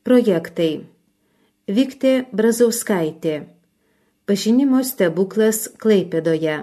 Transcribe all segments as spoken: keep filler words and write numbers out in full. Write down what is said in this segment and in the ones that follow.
Projektai. Viktė Brazauskaitė. Pažinimo stebuklas Klaipėdoje.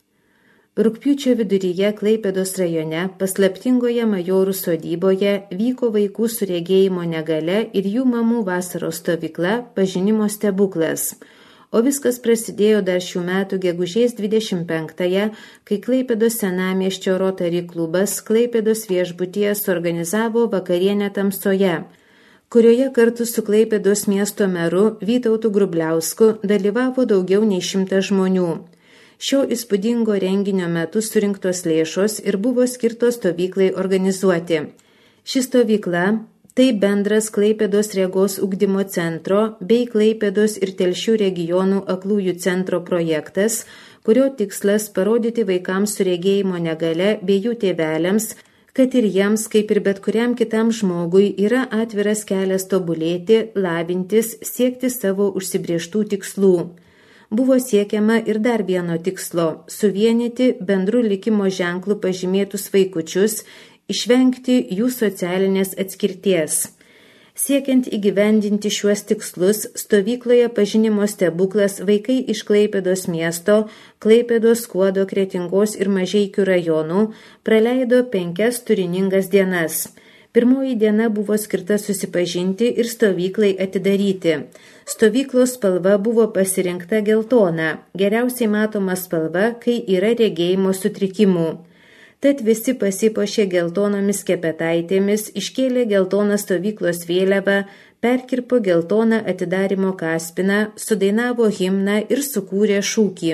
Rugpjūčio viduryje Klaipėdos rajone paslaptingoje Majorų sodyboje vyko vaikų su regėjimo negale ir jų mamų vasaros stovykla Pažinimo stebuklas. O viskas prasidėjo dar šių metų gegužės dvidešimt penktąją, kai Klaipėdos senamiesčio Rotary klubas Klaipėdos viešbutyje suorganizavo vakarienę tamsoje, kurioje kartu su Klaipėdos miesto meru Vytautu Grubliausku dalyvavo daugiau nei šimtas žmonių. Šio įspūdingo renginio metu surinktos lėšos ir buvo skirtos stovyklai organizuoti. Ši stovykla – tai bendras Klaipėdos regos ugdymo centro bei Klaipėdos ir Telšių regionų aklųjų centro projektas, kurio tikslas parodyti vaikams su regėjimo negale bei jų tėveliams, kad ir jiems, kaip ir bet kuriam kitam žmogui, yra atviras kelias tobulėti, labintis, siekti savo užsibrėžtų tikslų. Buvo siekiama ir dar vieno tikslo – suvienyti bendrų likimo ženklų pažymėtus vaikučius, išvengti jų socialinės atskirties. Siekiant įgyvendinti šiuos tikslus, stovykloje Pažinimo stebuklas vaikai iš Klaipėdos miesto, Klaipėdos, Skuodo, Kretingos ir Mažeikių rajonų praleido penkias turiningas dienas. Pirmoji diena buvo skirta susipažinti ir stovyklai atidaryti. Stovyklos spalva buvo pasirinkta geltona, geriausiai matoma spalva, kai yra regėjimo sutrikimų. Tad visi pasipuošė geltonomis kepetaitėmis, iškėlė geltoną stovyklos vėliavą, perkirpo geltoną atidarymo kaspiną, sudainavo himną ir sukūrė šūkį.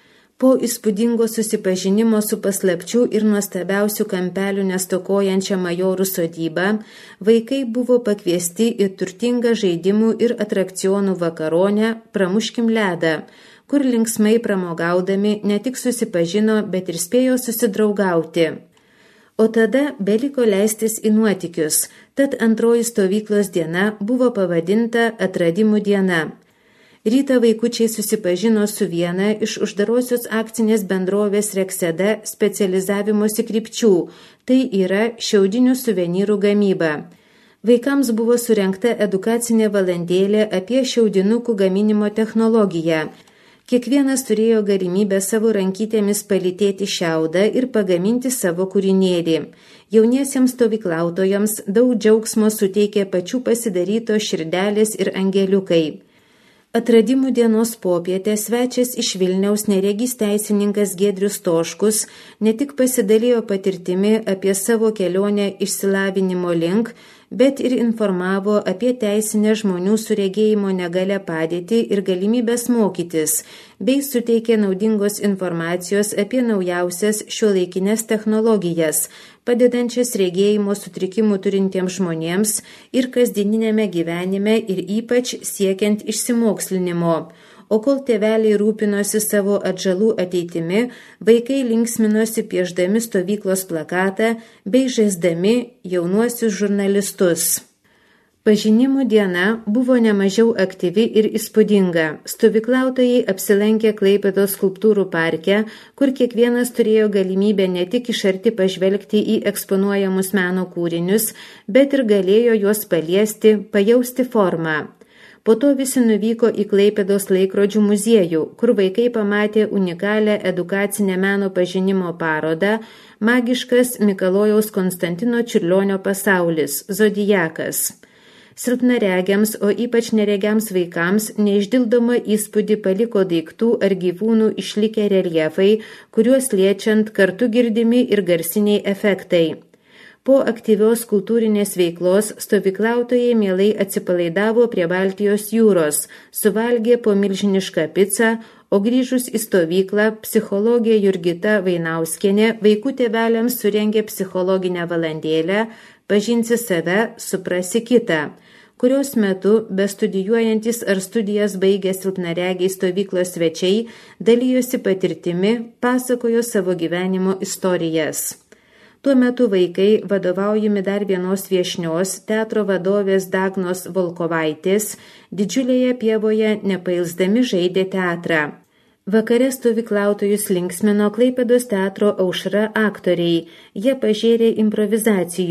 Po įspūdingo susipažinimo su paslapčių ir nuostabiausių kampelių nestokojančią Majorų sodybą, vaikai buvo pakviesti į turtingą žaidimų ir atrakcionų vakaronę Pramuškim ledą, kur linksmai pramogaudami ne tik susipažino, bet ir spėjo susidraugauti. O tada beliko leistis į nuotykius, tad antroji stovyklos diena buvo pavadinta Atradimų diena. Rytą vaikučiai susipažino su viena iš uždarosios akcinės bendrovės Rekseda specializavimosi krypčių, tai yra šiaudinių suvenyrų gamyba. Vaikams buvo surengta edukacinė valandėlė apie šiaudinukų gaminimo technologiją. Kiekvienas turėjo galimybę savo rankytėmis palytėti šiaudą ir pagaminti savo kūrinėlį. Jauniesiems stovyklautojams daug džiaugsmo suteikė pačių pasidarytos širdelės ir angeliukai. Atradimų dienos popietę svečias iš Vilniaus neregys teisininkas Giedrius Toškus ne tik pasidalijo patirtimi apie savo kelionę išsilavinimo link, bet ir informavo apie teisinę žmonių su regėjimo negale padėtį ir galimybės mokytis, bei suteikė naudingos informacijos apie naujausias šiuolaikines technologijas, padedančias regėjimo sutrikimų turintiems žmonėms ir kasdieninėme gyvenime ir ypač siekiant išsimokslinimo. O kol tėveliai rūpinosi savo atžalų ateitimi, vaikai linksminosi piešdami stovyklos plakatą bei žaisdami jaunuosius žurnalistus. Pažinimų diena buvo nemažiau aktyvi ir įspūdinga. Stovyklautojai apsilankė Klaipėdos skulptūrų parke, kur kiekvienas turėjo galimybę ne tik iš arti pažvelgti į eksponuojamus meno kūrinius, bet ir galėjo juos paliesti, pajausti formą. Po to visi nuvyko į Klaipėdos laikrodžių muziejų, kur vaikai pamatė unikalią edukacinę meno pažinimo parodą Magiškas Mikalojaus Konstantino Čiurlionio pasaulis – Zodiakas. Silpnaregiams, o ypač neregiams vaikams neišdildomą įspūdį paliko daiktų ar gyvūnų išlikę reljefai, kuriuos liečiant kartu girdimi ir garsiniai efektai. Po aktyvios kultūrinės veiklos stovyklautojai mielai atsipalaidavo prie Baltijos jūros, suvalgė po milžinišką picą, o grįžus į stovyklą psichologė Jurgita Vainauskienė vaikų tėveliams surengė psichologinę valandėlę Pažinsi save, suprasi kitą, kurios metu bestudijuojantis ar studijas baigę silpnaregiai stovyklos svečiai dalijosi patirtimi, pasakojo savo gyvenimo istorijas. Tuo metu vaikai, vadovaujami dar vienos viešnios, teatro vadovės Dagnos Volkovaitės, didžiulėje pievoje nepailsdami žaidė teatrą. Vakare stovyklautojus linksmino Klaipėdos teatro Aušra aktoriai. Jie pažėrė improvizacijų,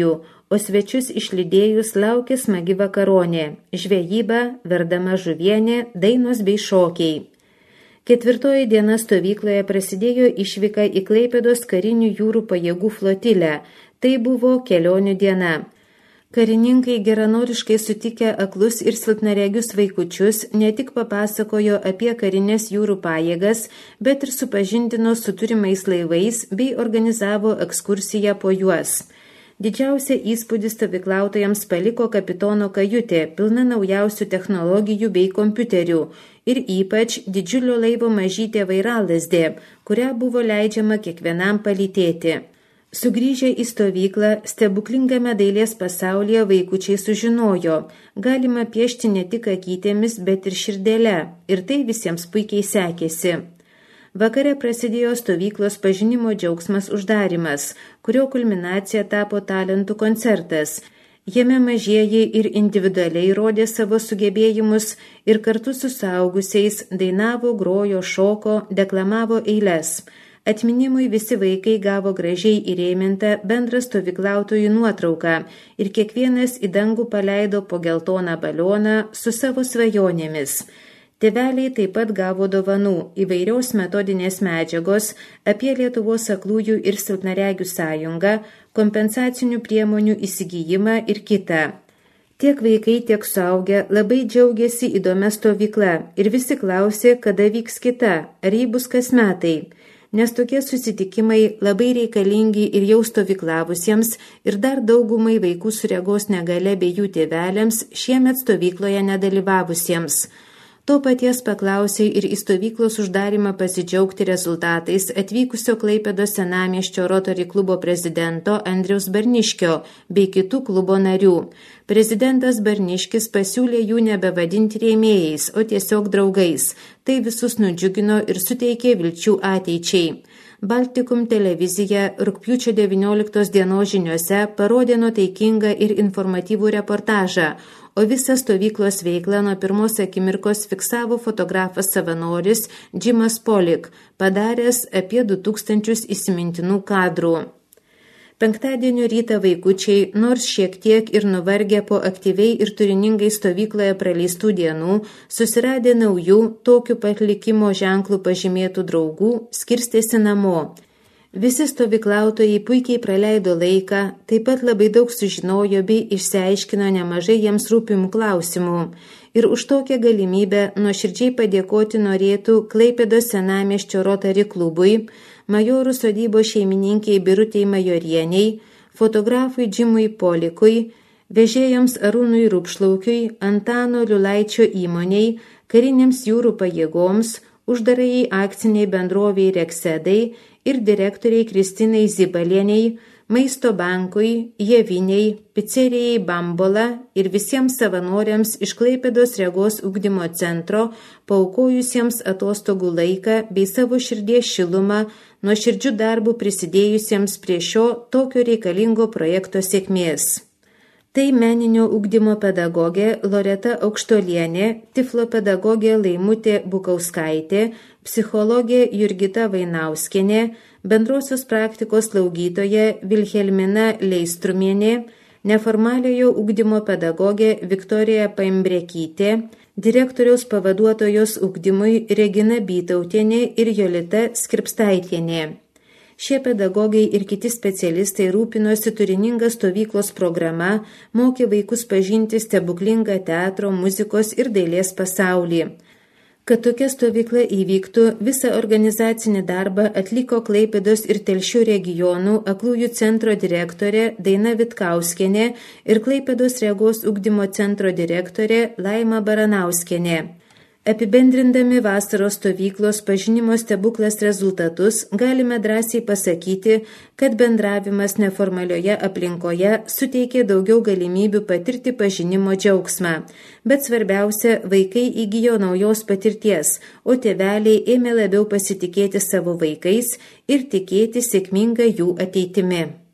o svečius išlydėjus laukė smagi vakaronė, žvejyba, verdama žuvienė, dainos bei šokiai. Ketvirtoji diena stovykloje prasidėjo išvyka į Klaipėdos karinių jūrų pajėgų flotilę. Tai buvo kelionių diena. Karininkai geranoriškai sutikę aklus ir silpnaregius vaikučius ne tik papasakojo apie karinės jūrų pajėgas, bet ir supažindino su turimais laivais bei organizavo ekskursiją po juos. Didžiausia įspūdį stovyklautojams paliko kapitono kajutė, pilna naujausių technologijų bei kompiuterių ir ypač didžiulio laivo mažytė vairalazdė, kurią buvo leidžiama kiekvienam palytėti. Sugrįžę į stovyklą, stebuklingame dailės pasaulyje vaikučiai sužinojo, galima piešti ne tik akytėmis, bet ir širdele, ir tai visiems puikiai sekėsi. Vakare prasidėjo stovyklos pažinimo džiaugsmas uždarimas, kurio kulminacija tapo talentų koncertas. Jame mažieji ir individualiai rodė savo sugebėjimus ir kartu su suaugusiais dainavo, grojo, šoko, deklamavo eiles. Atminimui visi vaikai gavo gražiai įrėmintą bendrą stovyklautojų nuotrauką ir kiekvienas į dangų paleido po geltoną balioną su savo svajonėmis. Tėveliai taip pat gavo dovanų įvairios metodinės medžiagos apie Lietuvos aklųjų ir silpnaregių sąjungą, kompensacinių priemonių įsigijimą ir kitą. Tiek vaikai, tiek suaugę labai džiaugiasi įdomia stovykla ir visi klausė, kada vyks kita, ar jį bus kas metai. Nes tokie susitikimai labai reikalingi ir jau stovyklavusiems ir dar daugumai vaikų su regos negale bei jų tėveliams šiemet stovykloje nedalyvavusiems. To paties paklausė ir į stovyklos uždarimą pasidžiaugti rezultatais atvykusio Klaipėdos senamiesčio Rotary klubo prezidento Andriaus Barniškio bei kitų klubo narių. Prezidentas Barniškis pasiūlė jų nebevadinti rėmėjais, o tiesiog draugais. Tai visus nudžiugino ir suteikė vilčių ateičiai. Baltikum televizija rugpjūčio devynioliktos dienos žiniose parodė nuotaikingą ir informatyvų reportažą, o visą stovyklos veiklą nuo pirmos akimirkos fiksavo fotografas savanoris Džimas Polik, padaręs apie du tūkstančius įsimintinų kadrų. Penktadienio rytą vaikučiai, nors šiek tiek ir nuvargę po aktyviai ir turiningai stovykloje praleistų dienų, susiradę naujų, tokiu pat likimo ženklų pažymėtų draugų, skirstėsi namo. Visi stovyklautojai puikiai praleido laiką, taip pat labai daug sužinojo bei išsiaiškino nemažai jiems rūpimų klausimų. Ir už tokią galimybę nuoširdžiai padėkoti norėtų Klaipėdos senamiesčio Rotary klubui, Majorų sodybos šeimininkiai Birutei Majorieniai, fotografui Džimui Polikui, vežėjams Arūnui Rupšlaukiui, Antano Liulaičio įmoniai, karinėms jūrų pajėgoms, uždarajai akciniai bendroviai Reksedai ir direktoriai Kristinai Zibalieniai, Maisto bankui, Jeviniai, pizzerijai Bambola ir visiems savanoriams iš Klaipėdos regos ugdymo centro, paaukojusiems atostogų laiką bei savo širdies šilumą, nuoširdžių darbų prisidėjusiems prie šio tokio reikalingo projekto sėkmės. Tai meninio ugdymo pedagogė Loreta Aukštolienė, tiflo pedagogė Laimutė Bukauskaitė, psichologė Jurgita Vainauskienė, bendrosios praktikos slaugytoja Vilhelmina Leistrumienė, neformaliojo ugdymo pedagogė Viktorija Paimbrekytė, direktoriaus pavaduotojos ugdymui Regina Bytautienė ir Jolita Skripstaitienė. Šie pedagogai ir kiti specialistai rūpinosi turininga stovyklos programa, mokė vaikus pažinti stebuklingą teatro, muzikos ir dailės pasaulį. Kad tokia stovykla įvyktų, visą organizacinį darbą atliko Klaipėdos ir Telšių regionų aklųjų centro direktorė Daina Vitkauskienė ir Klaipėdos regos ugdymo centro direktorė Laima Baranauskienė. Apibendrindami vasaros stovyklos pažinimo stebuklas rezultatus, galime drąsiai pasakyti, kad bendravimas neformalioje aplinkoje suteikė daugiau galimybių patirti pažinimo džiaugsmą. Bet svarbiausia, vaikai įgijo naujos patirties, o tėveliai ėmė labiau pasitikėti savo vaikais ir tikėti sėkmingą jų ateitimi.